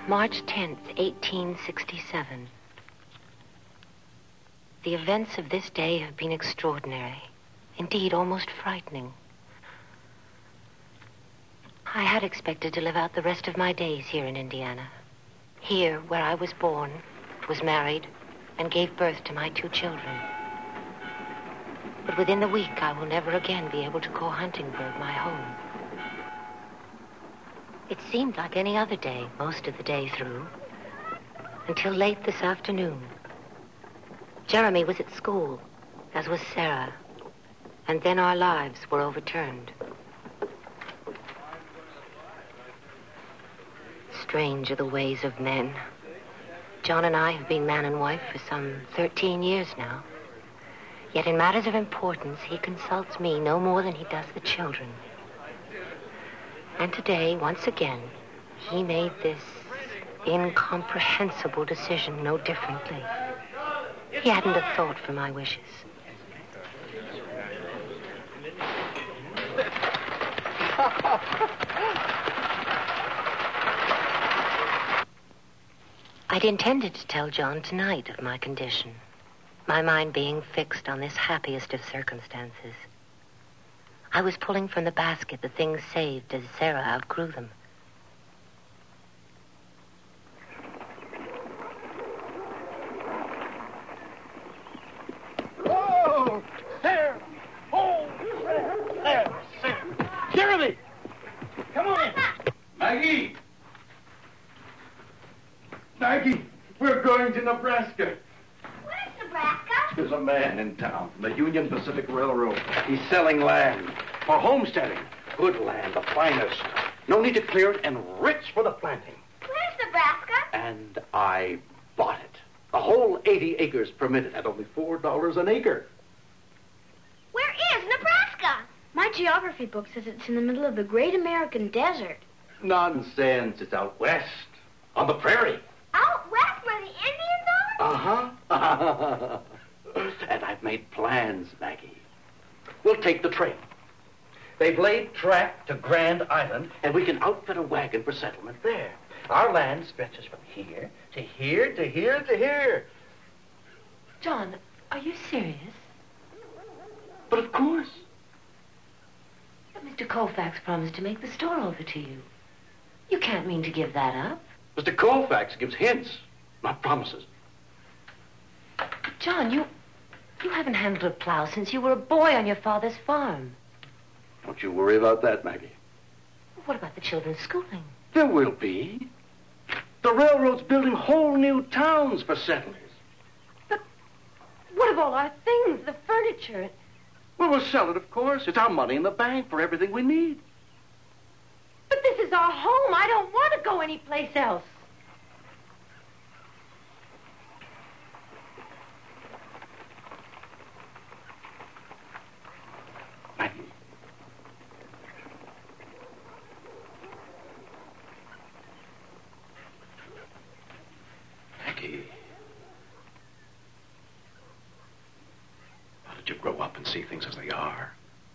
March 10th, 1867. The events of this day have been extraordinary. Indeed, almost frightening. I had expected to live out the rest of my days here in Indiana. Here, where I was born, was married, and gave birth to my 2 children. But within the week, I will never again be able to call Huntingburg my home. It seemed like any other day, most of the day through, until late this afternoon. Jeremy was at school, as was Sarah, and then our lives were overturned. Strange are the ways of men. John and I have been man and wife for some 13 years now. Yet in matters of importance, he consults me no more than he does the children. And today, once again, he made this incomprehensible decision no differently. He hadn't a thought for my wishes. I'd intended to tell John tonight of my condition, my mind being fixed on this happiest of circumstances. I was pulling from the basket the things saved as Sarah outgrew them. Oh, Sarah! Oh, Sarah! Sarah! Jeremy! Come on in. Maggie! Maggie, we're going to Nebraska. Where's Nebraska? There's a man in town from the Union Pacific Railroad. He's selling land for homesteading. Good land, the finest. No need to clear it and rich for the planting. Where's Nebraska? And I bought it. A whole 80 acres permitted at only $4 an acre. Where is Nebraska? My geography book says it's in the middle of the great American desert. Nonsense. It's out west, on the prairie. Out west where the Indians are? Uh-huh. And I've made plans, Maggie. We'll take the train. They've laid track to Grand Island, and we can outfit a wagon for settlement there. Our land stretches from here to here to here to here. John, are you serious? But of course. But Mr. Colfax promised to make the store over to you. You can't mean to give that up. Mr. Colfax gives hints, not promises. John, you haven't handled a plow since you were a boy on your father's farm. Don't you worry about that, Maggie. What about the children's schooling? There will be. The railroad's building whole new towns for settlers. But what of all our things, the furniture? Well, we'll sell it, of course. It's our money in the bank for everything we need. But this is our home. I don't want to go anyplace else. Maggie. Maggie. How did you grow up and see things as they are?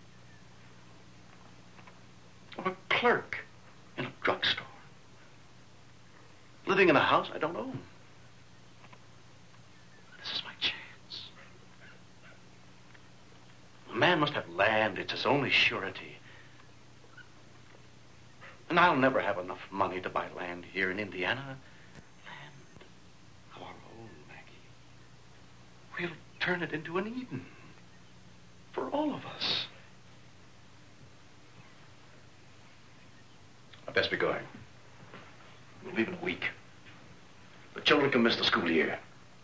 I'm a clerk in a drugstore. Living in a house I don't own. This is my chance. A man must have land. It's his only surety. And I'll never have enough money to buy land here in Indiana. Land of our own, Maggie. We'll turn it into an Eden for all of us. I'd best be going. We'll leave in a week. The children can miss the school year.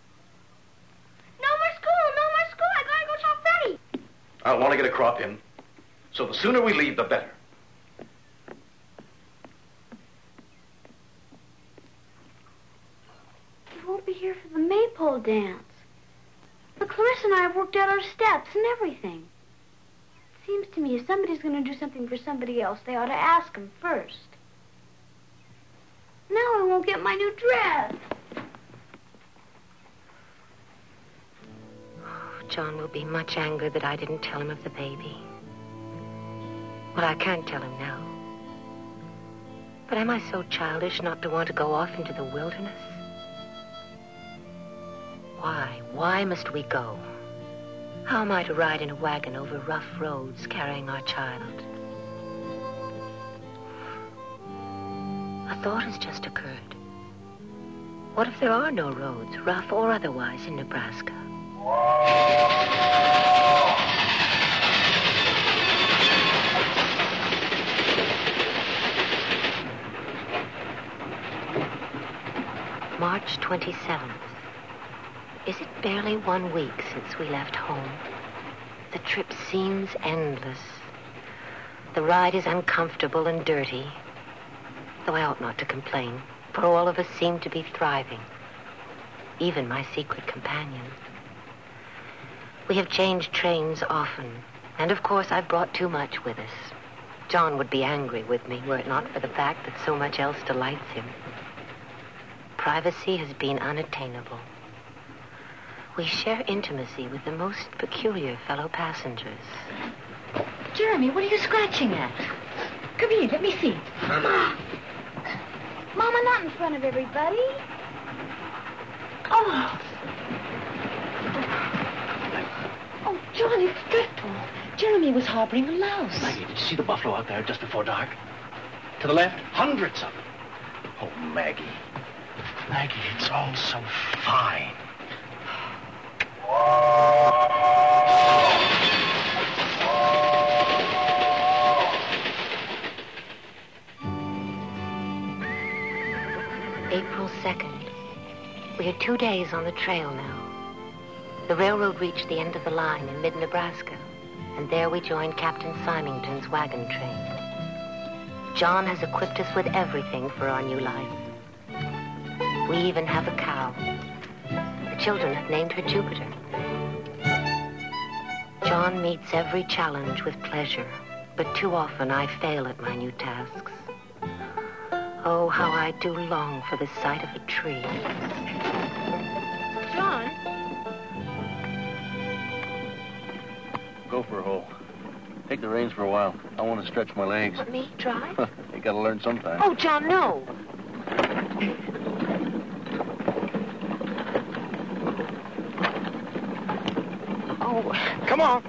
No more school. I gotta go tell Freddie. I don't want to get a crop in. So the sooner we leave, the better. You won't be here for the maypole dance. But Clarissa and I have worked out our steps and everything. It seems to me if somebody's going to do something for somebody else, they ought to ask them first. Now I won't get my new dress. John will be much angry that I didn't tell him of the baby. Well, I can't tell him now. But am I so childish not to want to go off into the wilderness? Why? Why must we go? How am I to ride in a wagon over rough roads carrying our child? A thought has just occurred. What if there are no roads, rough or otherwise, in Nebraska? March 27th. Is it barely 1 week since we left home? The trip seems endless. The ride is uncomfortable and dirty, though I ought not to complain, for all of us seem to be thriving, even my secret companion. We have changed trains often, and of course I've brought too much with us. John would be angry with me were it not for the fact that so much else delights him. Privacy has been unattainable. We share intimacy with the most peculiar fellow passengers. Jeremy, what are you scratching at? Come here, let me see. Mama! Mama, not in front of everybody. Oh. Oh, John, it's dreadful. Jeremy was harboring a louse. Maggie, did you see the buffalo out there just before dark? To the left, hundreds of them. Oh, Maggie. Maggie, it's all so fine. April 2nd. We are 2 days on the trail now. The railroad reached the end of the line in mid-Nebraska, and there we joined Captain Symington's wagon train. John has equipped us with everything for our new life. We even have a cow. The children have named her Jupiter. John meets every challenge with pleasure, but too often I fail at my new tasks. Oh, how I do long for the sight of a tree. John? Go for a hole. Take the reins for a while. I want to stretch my legs. Want me to try? You gotta learn sometime. Oh, John, no. Oh, Come on.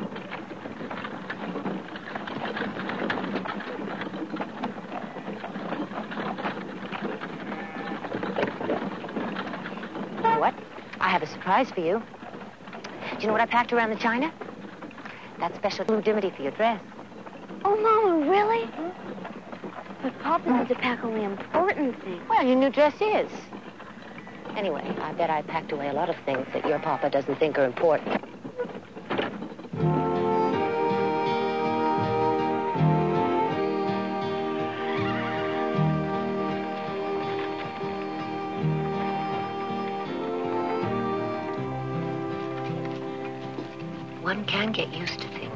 what? I have a surprise for you. Do you know what I packed around the china? That special blue dimity for your dress. Oh, Mama, really? But Papa needs to pack only important things. Well, your new dress is. Anyway, I bet I packed away a lot of things that your papa doesn't think are important. One can get used to things.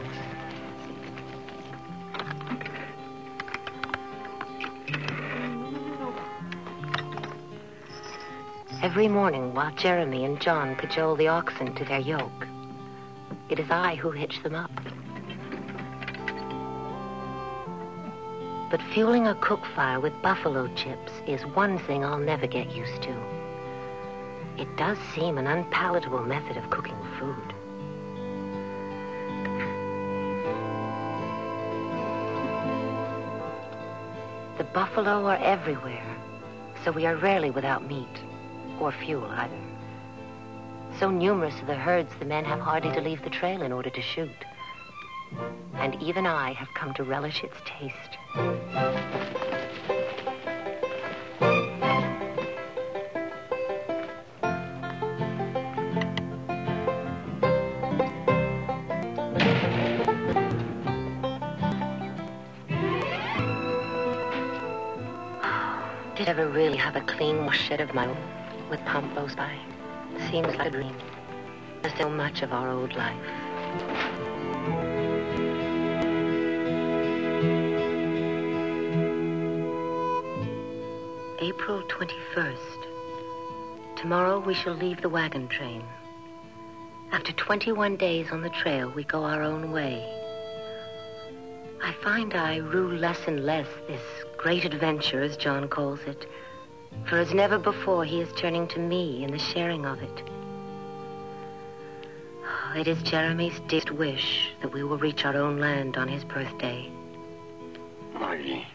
Every morning while Jeremy and John cajole the oxen to their yoke, it is I who hitch them up. But fueling a cook fire with buffalo chips is one thing I'll never get used to. It does seem an unpalatable method of cooking food. The buffalo are everywhere, so we are rarely without meat, or fuel either. So numerous are the herds, the men have hardly to leave the trail in order to shoot. And even I have come to relish its taste. Did I ever really have a clean shed of my own with pump close by? Seems like a dream. There's still much of our old life. April 21st. Tomorrow we shall leave the wagon train. After 21 days on the trail, we go our own way. I find I rue less and less this great adventure, as John calls it. For as never before, he is turning to me in the sharing of it. It is Jeremy's dearest wish that we will reach our own land on his birthday. Maggie.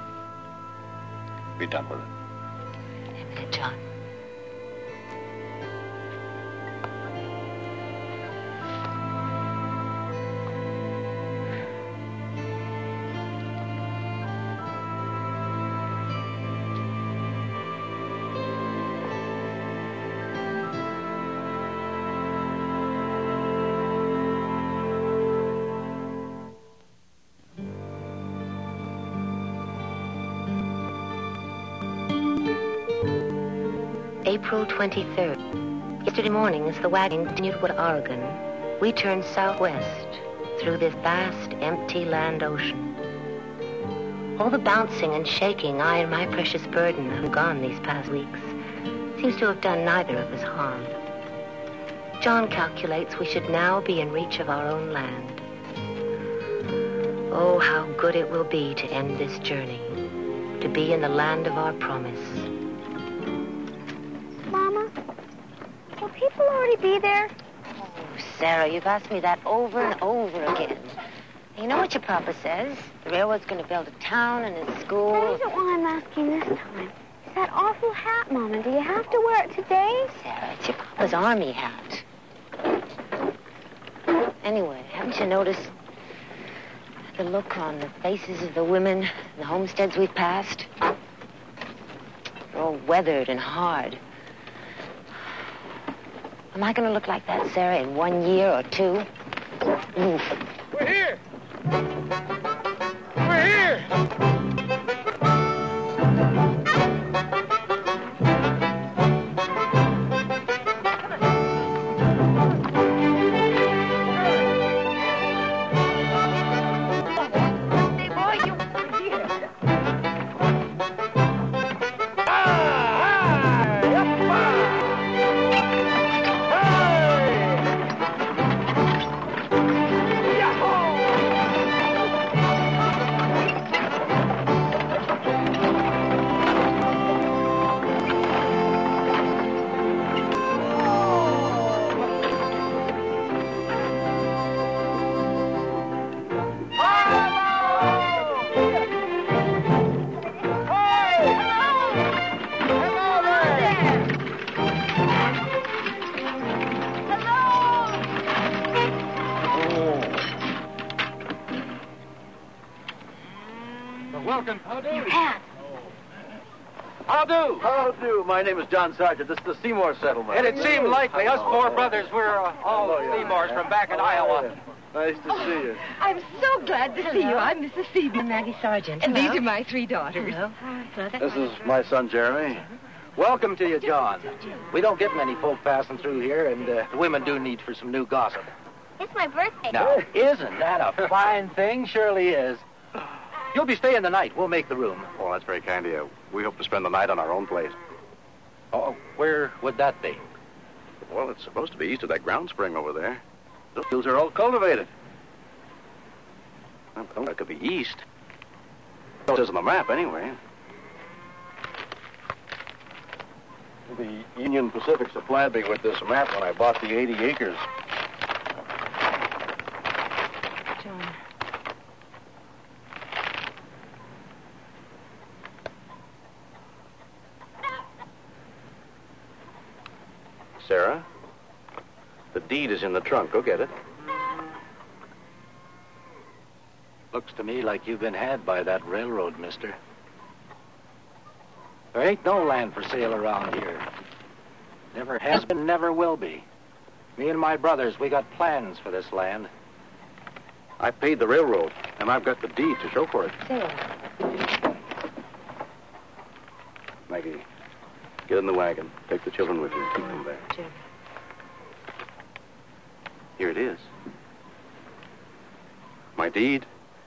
Be done with it. A minute, John. April 23rd. Yesterday morning, as the wagon continued toward Oregon, we turned southwest through this vast, empty land ocean. All the bouncing and shaking I and my precious burden have gone these past weeks seems to have done neither of us harm. John calculates we should now be in reach of our own land. Oh, how good it will be to end this journey, to be in the land of our promise. Will people already be there? Oh, Sarah, you've asked me that over and over again. You know what your papa says? The railroad's going to build a town and a school. That isn't why I'm asking this time. It's that awful hat, Mama. Do you have to wear it today? Sarah, it's your papa's army hat. Anyway, haven't you noticed the look on the faces of the women in the homesteads we've passed? They're all weathered and hard. Am I going to look like that, Sarah, in 1 year or 2? Oof. We're here! We're here! Hey, boy, you were here. Welcome. How do? Your hat. How do? How do? My name is John Sargent. This is the Seymour settlement. And it seemed likely. Us four brothers, we're all Seymours from back in Iowa. Nice to see you. I'm so glad to see you. I'm Mrs. Phoebe. I'm Maggie Sargent. And Hello. these are my 3 daughters. Hello. Brother. This is my son, Jeremy. Welcome to you, John. We don't get many folk passing through here, and the women do need for some new gossip. It's my birthday. Now, isn't that a fine thing? Surely is. You'll be staying the night. We'll make the room. Oh, that's very kind of you. We hope to spend the night on our own place. Oh, where would that be? Well, it's supposed to be east of that ground spring over there. Those fields are all cultivated. Well, that could be east. It says on the map, anyway. The Union Pacific supplied me with this map when I bought the 80 acres. John. Sarah, the deed is in the trunk. Go get it. Looks to me like you've been had by that railroad, mister. There ain't no land for sale around here. Never has been, never will be. Me and my brothers, we got plans for this land. I paid the railroad, and I've got the deed to show for it. Sarah. Maggie, get in the wagon. Take the children with you. Keep them there. Sure. Here it is. My deed.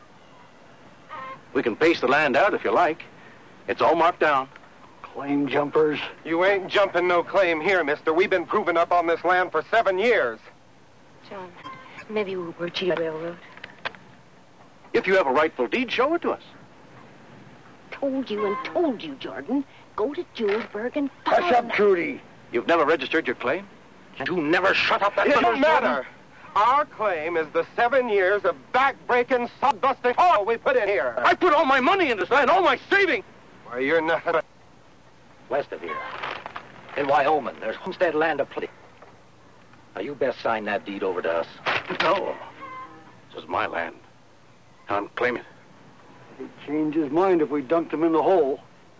We can pace the land out if you like. It's all marked down. Claim jumpers. You ain't jumping no claim here, mister. We've been proving up on this land for 7 years. John, maybe we're cheating the railroad. If you have a rightful deed, show it to us. told you, Jordan. Go to Julesburg and find Hush up, Trudy. You've never registered your claim? You never shut up that... It doesn't matter. Our claim is the 7 years of back-breaking, sod-busting all we put in here. I put all my money in this land, all my savings. Why, you're not... West of here, in Wyoming, there's homestead land aplenty. Now, you best sign that deed over to us. No. This is my land. I'm claiming it. He'd change his mind if we dunked him in the hole.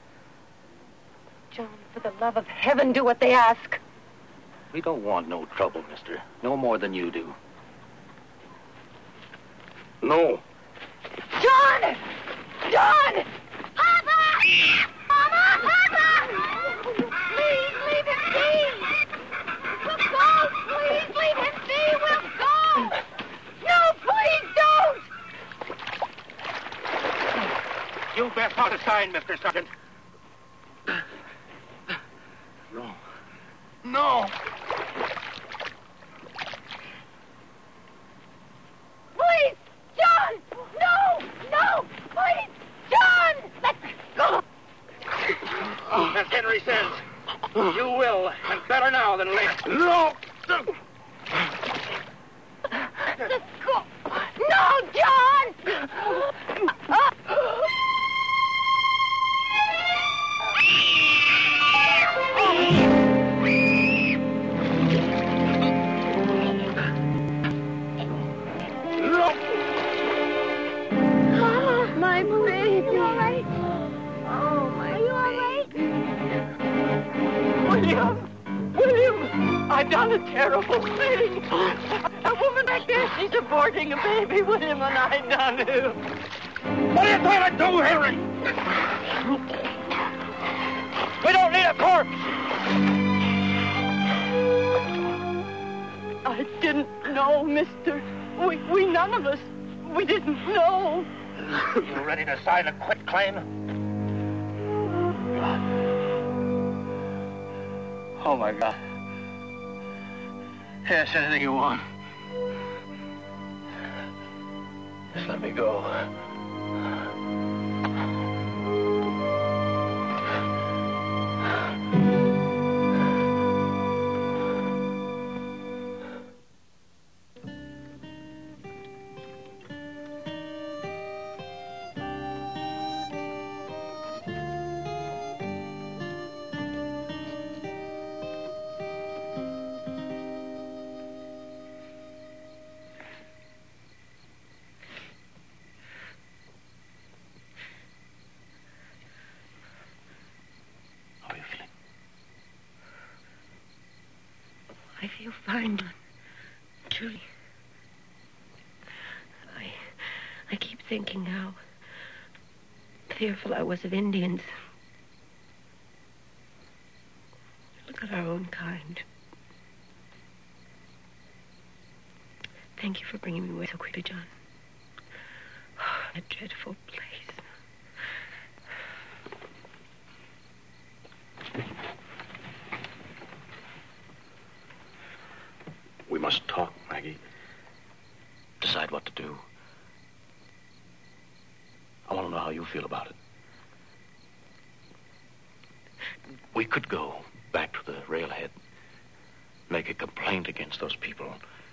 John, for the love of heaven, do what they ask. We don't want no trouble, mister. No more than you do. No. John! John! Papa! Mama! Papa! Please leave him be! We'll go! Please leave him be! We'll go! No, please don't! You best not to sign, Mr. Sergeant. No. No. Please! John! No! No! Please! John! Let go! As Henry says, you will, and better now than later. No! Let go! No, John! My baby. Are you all right? Oh, my Are you all right? William, I've done a terrible thing. A woman back there, she's aborting a baby, William, and I done it. What are you trying to do, Henry? We don't need a corpse. I didn't know, mister. We none of us, we didn't know. You ready to sign a quit claim? Oh, my God. Yes, anything you want. Just let me go. I feel fine, John. Truly. I keep thinking how fearful I was of Indians. Look at our own kind. Thank you for bringing me away so quickly, John. Oh, that dreadful place. We must talk, Maggie. Decide what to do. I want to know how you feel about it. We could go back to the railhead, make a complaint against those people.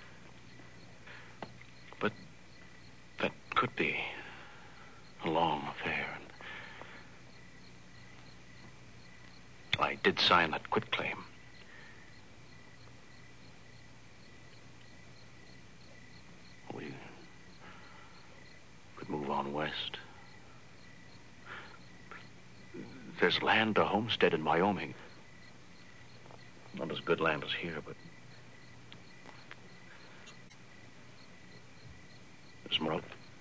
But that could be a long affair. I did sign that quitclaim. We could move on west. There's land to homestead in Wyoming. Not as good land as here, but there's more.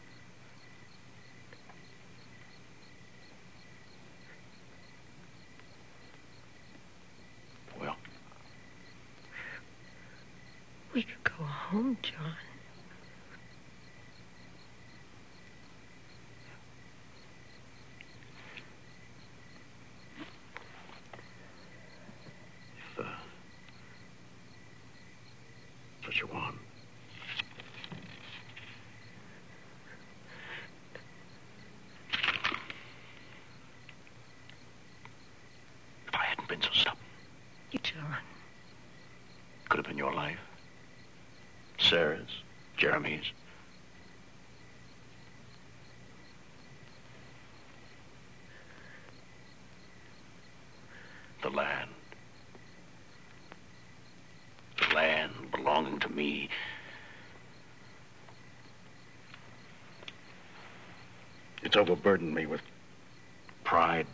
Well, We could go home, John. what you want. Sarah's, Jeremy's. The land. The land belonging to me. It's overburdened me with pride.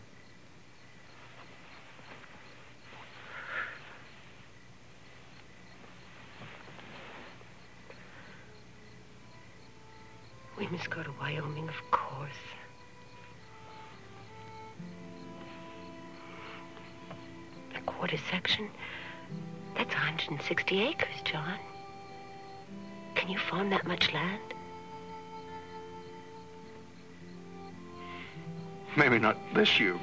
We must go to Wyoming, of course. A quarter section? That's 160 acres, John. Can you farm that much land? Maybe not this year.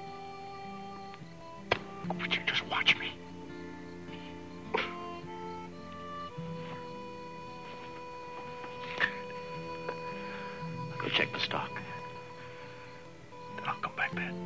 But you just watch me. I'll go check the stock. Then I'll come back then.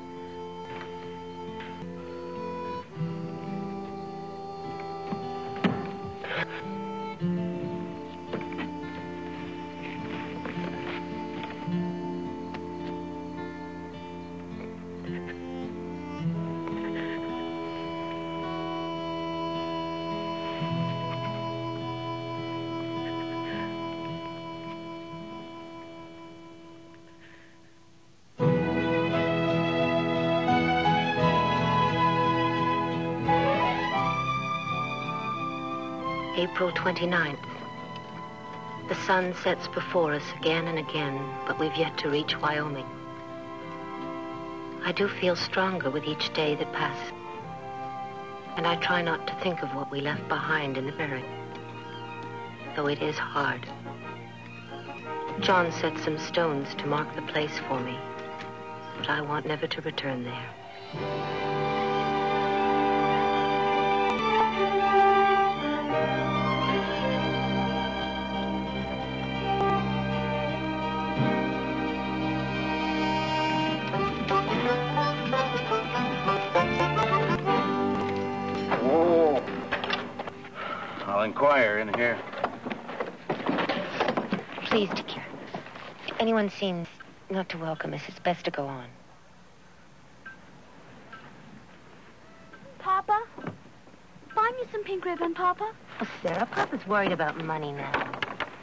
April 29th. The sun sets before us again and again, but we've yet to reach Wyoming. I do feel stronger with each day that passes, and I try not to think of what we left behind in the barren, though it is hard. John set some stones to mark the place for me, but I want never to return there. I'll inquire in here. Please, dear. If anyone seems not to welcome us, it's best to go on. Papa? Find me some pink ribbon, Papa. Oh, Sarah, Papa's worried about money now.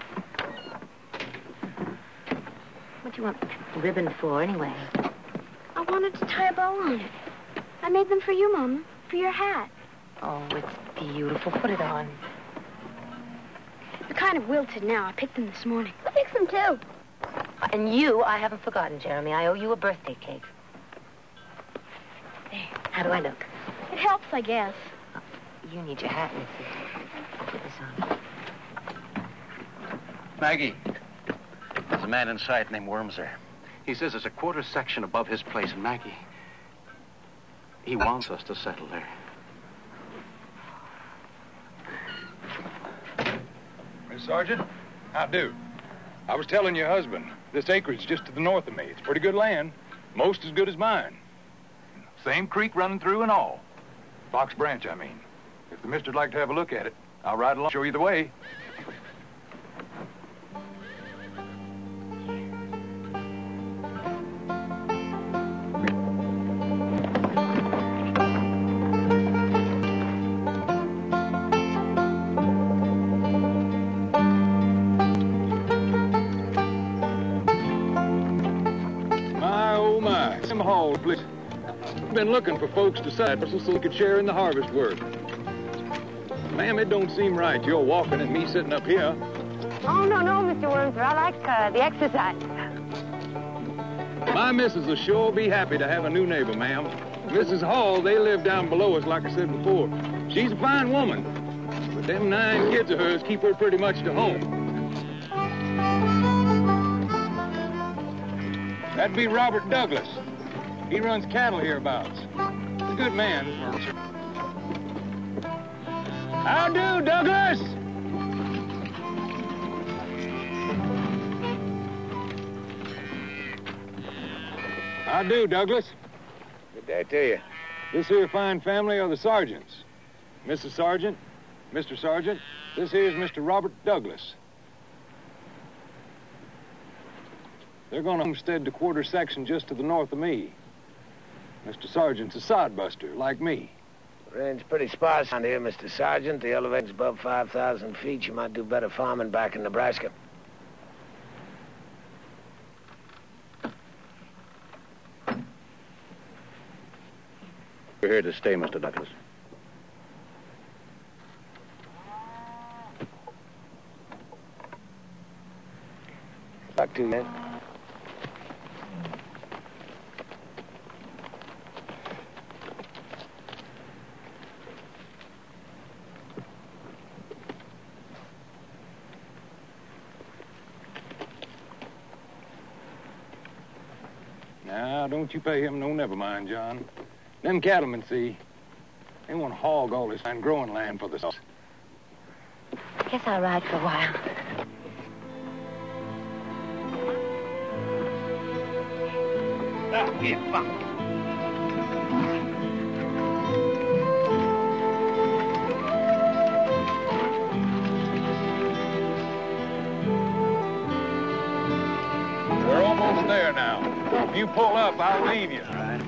What do you want ribbon for, anyway? I wanted to tie a bow on it. I made them for you, Mama, for your hat. Oh, it's beautiful. Put it on. They're kind of wilted now. I picked them this morning. I picked them, too. And you, I haven't forgotten, Jeremy. I owe you a birthday cake. There. How do I look? It helps, I guess. Oh, you need your hat, Mrs. I'll put this on. Maggie, there's a man in sight named Wormser. He says there's a quarter section above his place in Maggie. He wants us to settle there. Miss Sergeant, how do? I was telling your husband, this acreage just to the north of me. It's pretty good land, most as good as mine. Same creek running through and all. Fox Branch, I mean. If the mister'd like to have a look at it, I'll ride along, show you the way. Been looking for folks to settle so we could share in the harvest work. Ma'am, it don't seem right, you're walking and me sitting up here. Oh, no, Mr. Wormser. I like the exercise. My missus will sure be happy to have a new neighbor, ma'am. Mrs. Hall, they live down below us, like I said before. She's a fine woman, but them 9 kids of hers keep her pretty much to home. That'd be Robert Douglas. He runs cattle hereabouts. A good man. How do, Douglas? How do, Douglas? Good day to you. This here fine family are the Sargents. Mrs. Sargent, Mr. Sargent, This here's Mr. Robert Douglas. They're gonna homestead the quarter section just to the north of me. Mr. Sargent's a sodbuster, like me. Rain's pretty sparse around here, Mr. Sergeant. The elevation's above 5,000 feet. You might do better farming back in Nebraska. We're here to stay, Mr. Douglas. Luck to you, man. Now, don't you pay him no never mind, John. Them cattlemen, see, they want to hog all this fine growing land for themselves. Guess I'll ride for a while. Now, here, fuck. We're almost there now. If you pull up, I'll leave you. All right.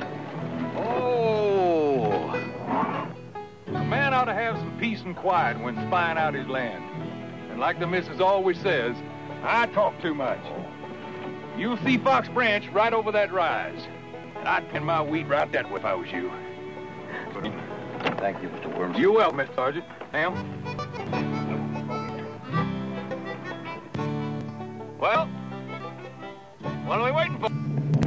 Oh. A man ought to have some peace and quiet when spying out his land. And like the missus always says, I talk too much. You'll see Fox Branch right over that rise. And I'd pin my wheat right that way if I was you. Thank you, Mr. Worms. You're welcome, Mr. Sergeant. Ma'am. Well, what are we waiting for?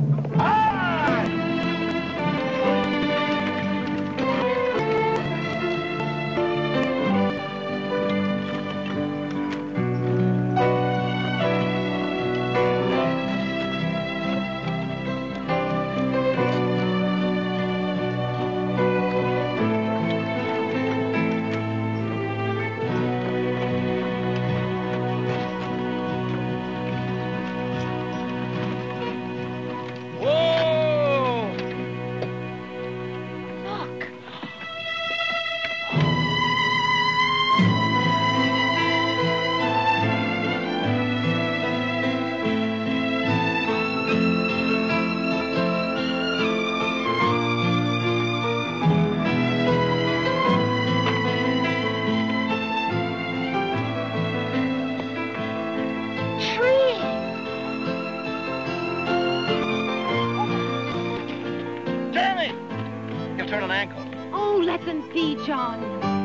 Turn an ankle. Oh, let them see, John.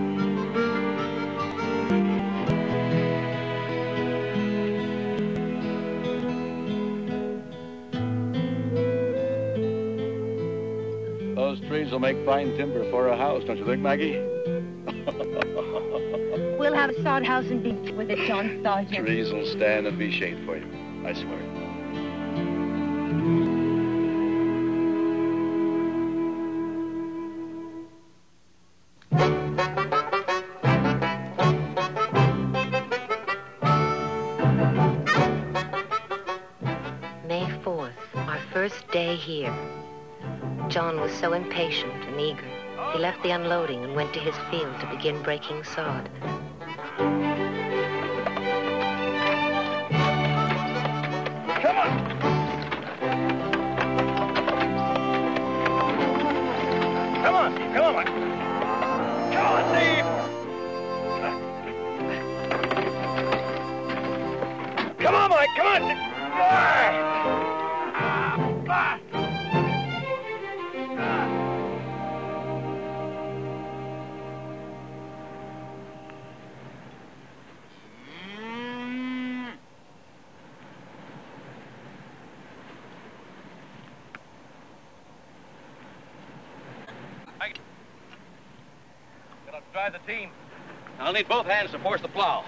Those trees will make fine timber for a house, don't you think, Maggie? We'll have a sod house and be with it, John Sergeant. Trees will stand and be shade for you, I swear. May 4th, our first day here. John was so impatient and eager. He left the unloading and went to his field to begin breaking sod. Come on! Come on, Steve, come on, Mike. Come on, Steve! Come on, Mike, come on! Drive the team. I'll need both hands to force the plow.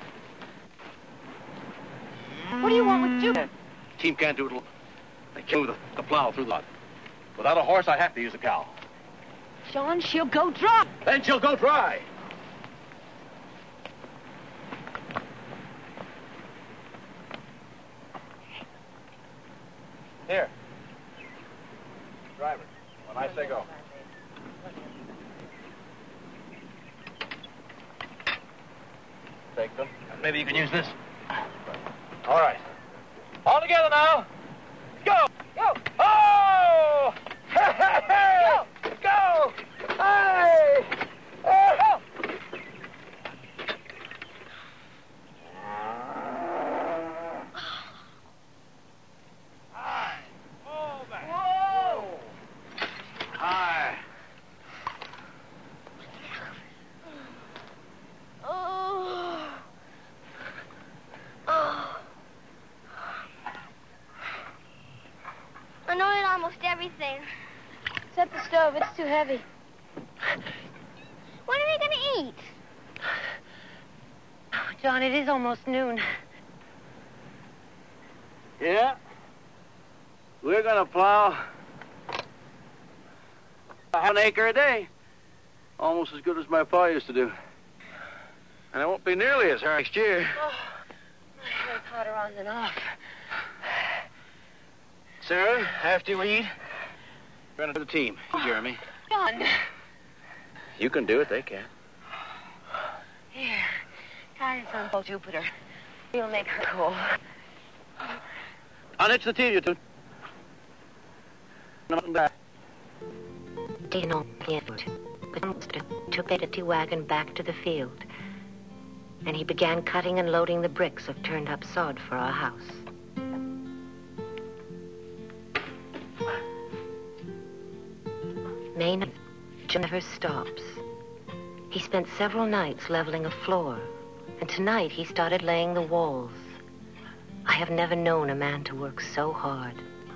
What do you want with Jupiter? Team can't do it. They can't move the plow through the mud. Without a horse, I have to use a cow. John, she'll go dry. Then she'll go dry. Here. Driver, when I say go. Maybe you can use this. All right. All together now. Go! Go! Oh! Hey! Hey! Hey! Go! Hey! Oh! High. Fall back. Whoa! High. Oh. Oh. I know it almost everything. Set the stove. It's too heavy. When are we going to eat? John, it is almost noon. Yeah? We're gonna plow half an acre a day. Almost as good as my pa used to do. And it won't be nearly as hard next year. Oh, my head's hotter on than off. Sarah, after you eat, run into the team. Jeremy. John. You can do it, they can. Here, tie this on Paul Jupiter. You'll make her cool. Unhitch the team, you two. Nothing back. Took the tea wagon back to the field, and he began cutting and loading the bricks of turned-up sod for our house. May never stops. He spent several nights leveling a floor, and tonight he started laying the walls. I have never known a man to work so hard.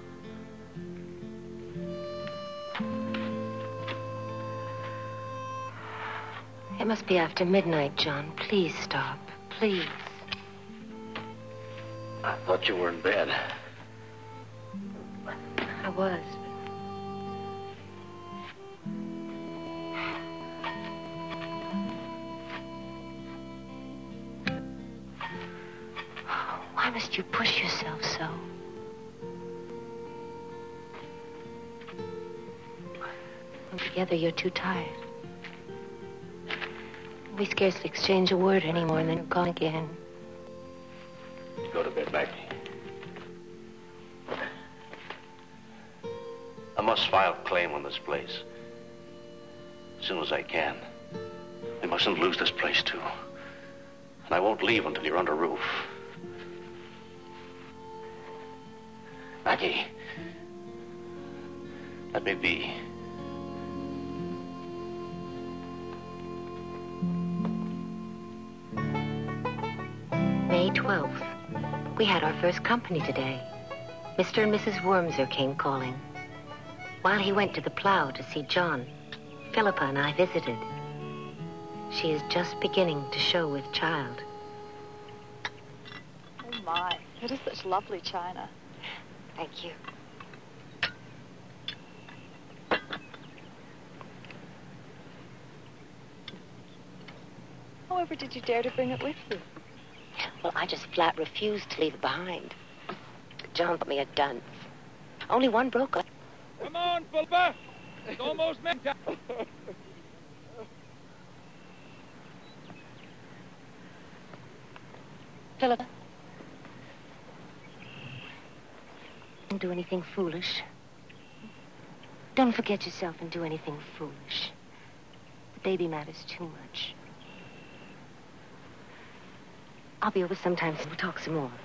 It must be after midnight, John. Please stop. Please. I thought you were in bed. I was. Why must you push yourself so? When together, you're too tired. We scarcely exchange a word anymore, and then you're gone again. Go to bed, Maggie. I must file a claim on this place. As soon as I can. I mustn't lose this place, too. And I won't leave until you're under roof. Maggie, let me be. May 12th. We had our first company today. Mr. and Mrs. Wormser came calling. While he went to the plow to see John, Philippa and I visited. She is just beginning to show with child. Oh, my. It is such lovely china. Thank you. However did you dare to bring it with you? Well, I just flat refused to leave it behind. John thought me a dunce. Only one broke. Come on, Philippa. It's almost midtime. Philippa. Don't do anything foolish. Don't forget yourself and do anything foolish. The baby matters too much. I'll be over sometime, so we'll talk some more.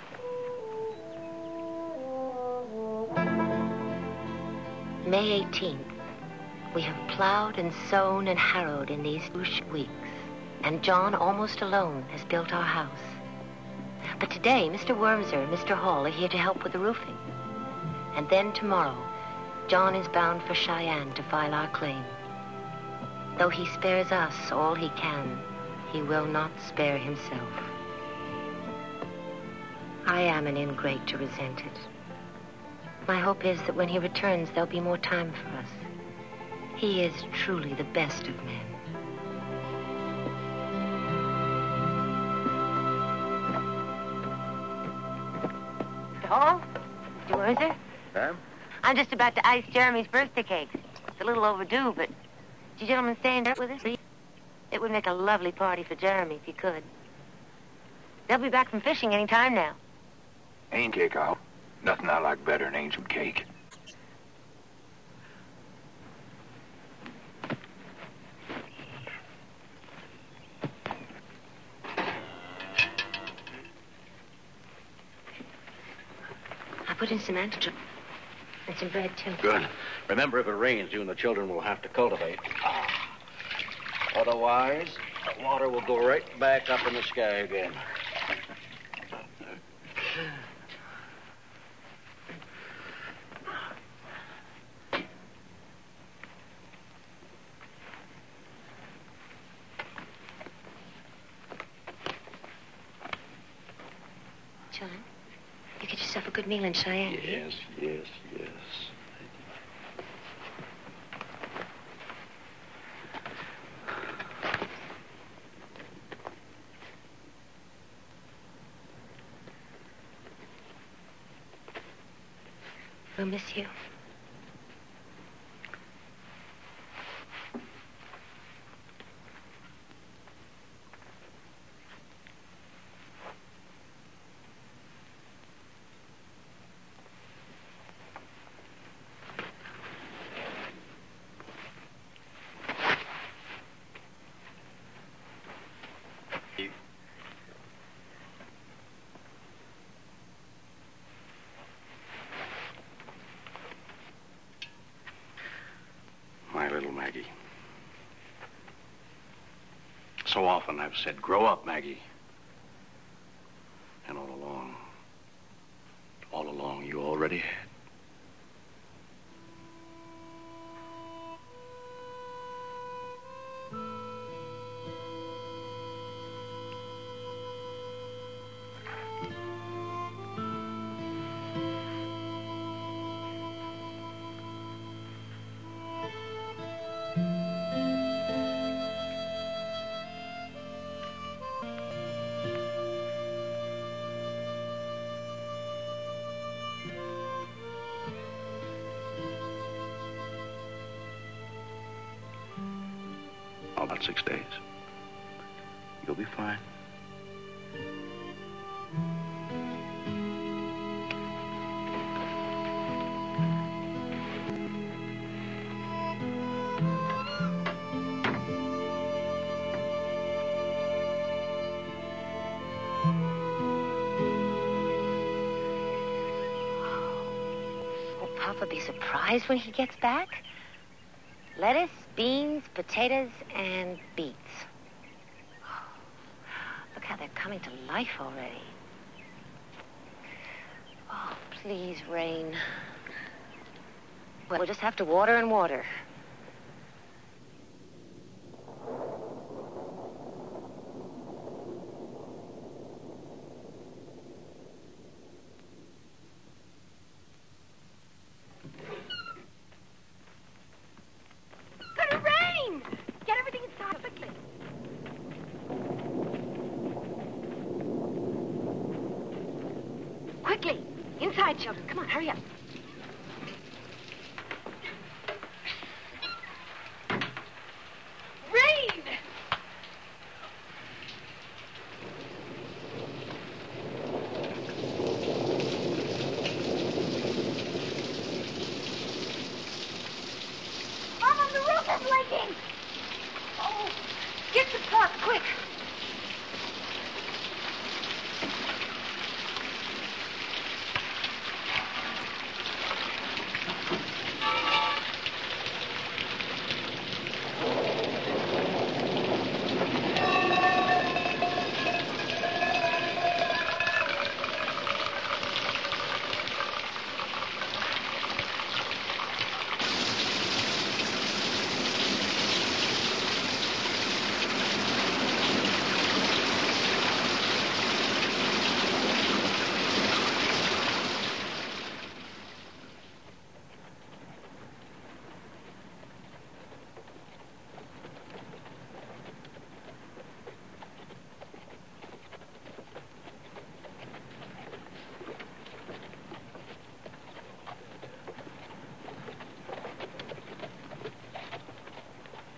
May 18th. We have plowed and sown and harrowed in these 2 weeks. And John, almost alone, has built our house. But today, Mr. Wormser and Mr. Hall are here to help with the roofing. And then tomorrow, John is bound for Cheyenne to file our claim. Though he spares us all he can, he will not spare himself. I am an ingrate to resent it. My hope is that when he returns, there'll be more time for us. He is truly the best of men. Mr. Hall? Mr. Wormser? Ma'am? I'm just about to ice Jeremy's birthday cakes. It's a little overdue, but you gentlemen staying there with us? It would make a lovely party for Jeremy if you could. They'll be back from fishing any time now. Ain't cake out. Nothing I like better than ancient cake. I put in some antigen and some bread, too. Good. Remember, if it rains, you and the children will have to cultivate. Otherwise, the water will go right back up in the sky again. John, you get yourself a good meal in Cheyenne. Yes, yes, yes. We'll miss you. My little Maggie. So often I've said, grow up, Maggie. And all along, you already had. About 6 days. You'll be fine. Will Papa be surprised when he gets back? Lettuce, beans, potatoes, and beets. Look how they're coming to life already. Oh, please, rain. We'll just have to water and water. Quickly! Inside, children. Come on, hurry up. Rain! Mama, the roof is leaking! Oh, get the pot, quick!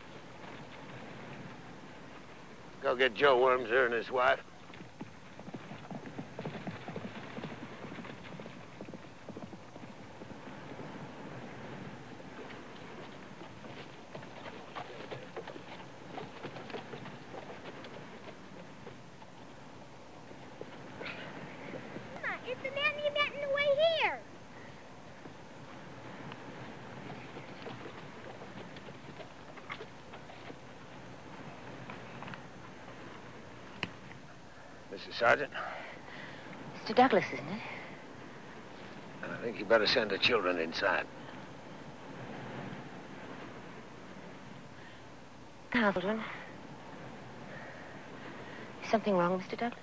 Go get Joe Wormser and his wife. It's the man you met on the way here. Mrs. Sergeant? Mr. Douglas, isn't it? I think you better send the children inside. Now, children. Is something wrong, Mr. Douglas?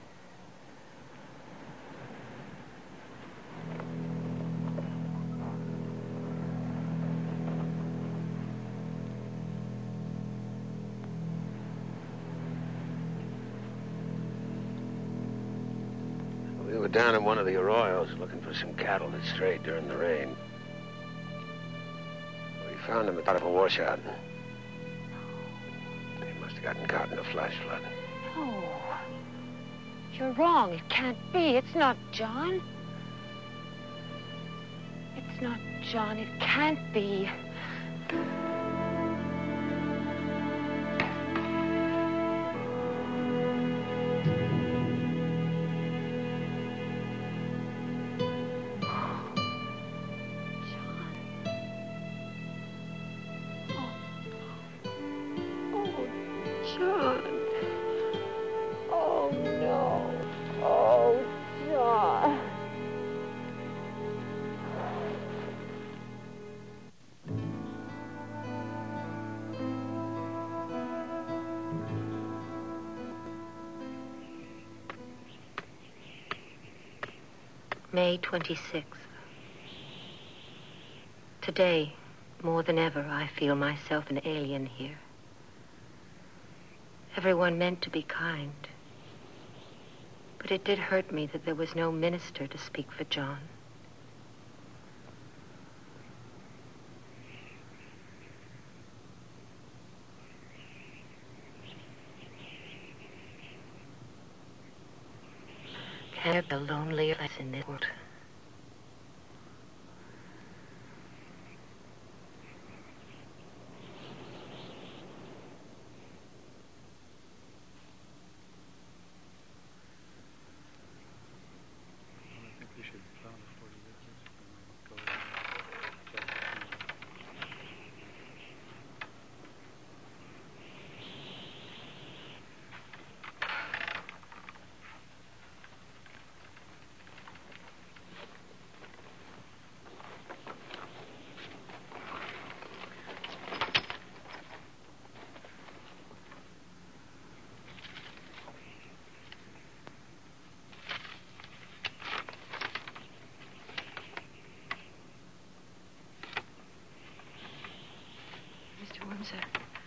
We were down in one of the arroyos looking for some cattle that strayed during the rain. We found them out of a washout. They must have gotten caught in a flash flood. No. You're wrong. It can't be. It's not John. It's not John. It can't be. May 26th. Today, more than ever, I feel myself an alien here. Everyone meant to be kind. But it did hurt me that there was no minister to speak for John. Can there be a lonelier place in this world? Mr. Wormser.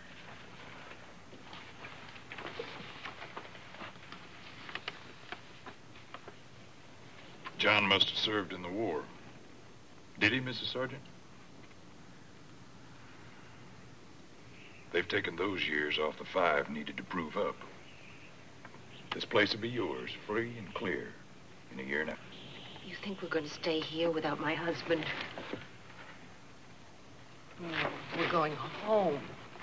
John must have served in the war. Did he, Mrs. Sergeant? They've taken those years off the 5 needed to prove up. This place will be yours, free and clear, in a year now. You think we're going to stay here without my husband? No, we're going home.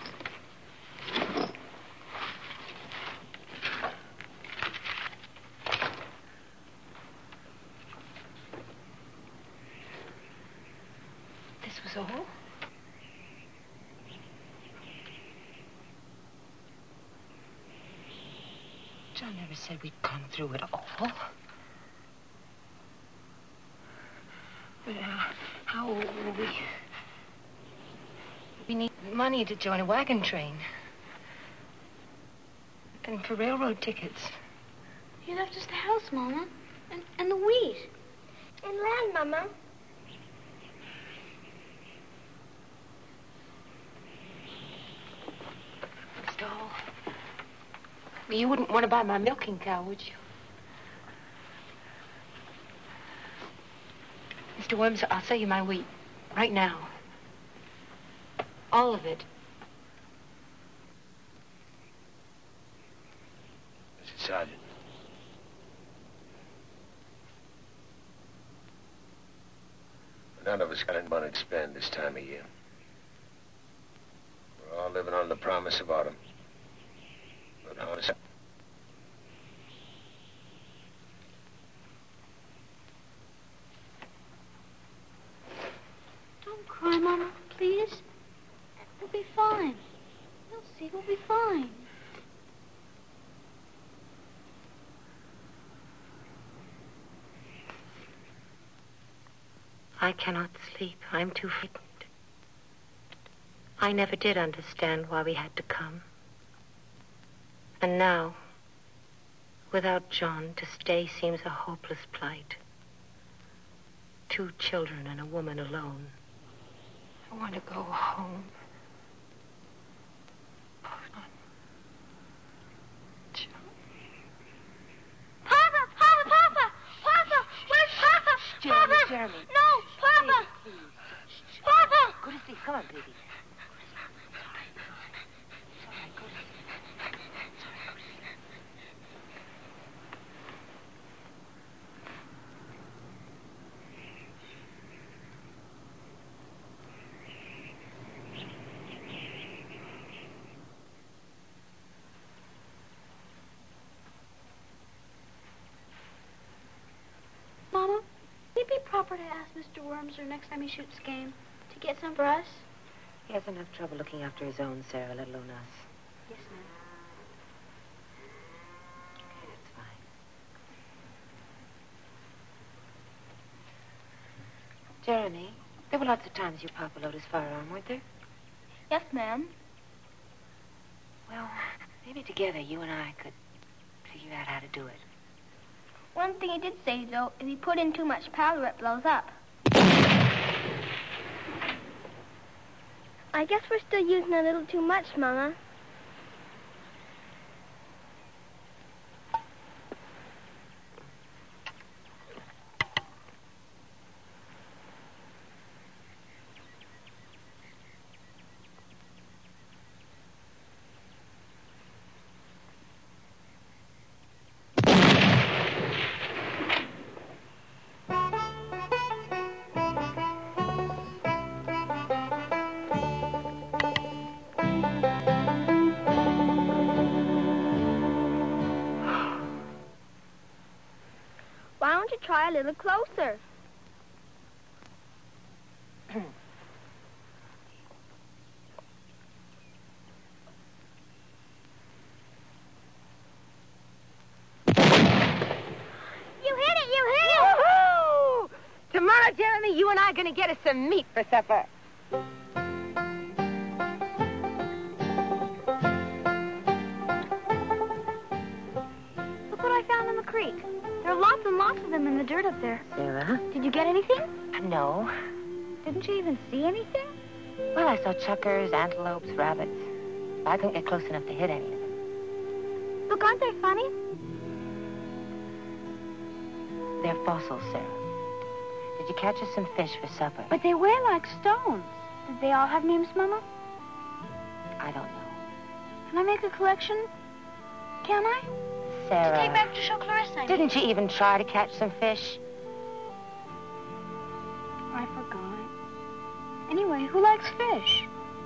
This was all? John never said we'd gone through it all. But how will we... We need money to join a wagon train. And for railroad tickets. You left us the house, Mama. And the wheat. And land, Mama. Doll. You wouldn't want to buy my milking cow, would you? Mr. Wormser, I'll sell you my wheat. Right now. All of it. Mrs. Sergeant. None of us got any money to spend this time of year. We're all living on the promise of autumn. But how is that? I cannot sleep. I'm too frightened. I never did understand why we had to come. And now, without John, to stay seems a hopeless plight. 2 children and a woman alone. I want to go home. Papa! Papa! Papa! Papa! Where's Papa? Jeremy, Papa! Jeremy. No! Papa! Please, please. Papa! Go to sleep. Come on, baby. Mama, would it be proper to ask Mr. Wormser next time he shoots game to get some for us? He has enough trouble looking after his own, Sarah, let alone us. Yes, ma'am. Okay, that's fine. Jeremy, there were lots of times your papa loaded his firearm, weren't there? Yes, ma'am. Well, maybe together you and I could figure out how to do it. One thing he did say, though, if you put in too much powder, it blows up. I guess we're still using a little too much, Mama. Why don't you try a little closer? Woohoo! Tomorrow, Jeremy, you and I are going to get us some meat for supper. Look what I found in the creek. There are lots and lots of them in the dirt up there. Sarah? Did you get anything? No. Didn't you even see anything? Well, I saw chukars, antelopes, rabbits. I couldn't get close enough to hit any of them. Look, aren't they funny? They're fossils, Sarah. Did you catch us some fish for supper? But they weigh like stones. Did they all have names, Mama? I don't know. Can I make a collection? Can I? Sarah. To take back to show Clarissa, I mean. Didn't you even try to catch some fish? I forgot. Anyway, who likes fish?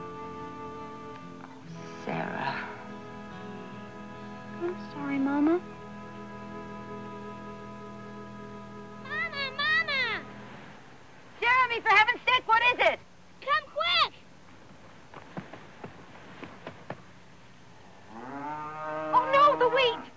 Sarah. I'm sorry, Mama. Mama! Jeremy, for heaven's sake, what is it? Come quick! Oh, no, the wheat!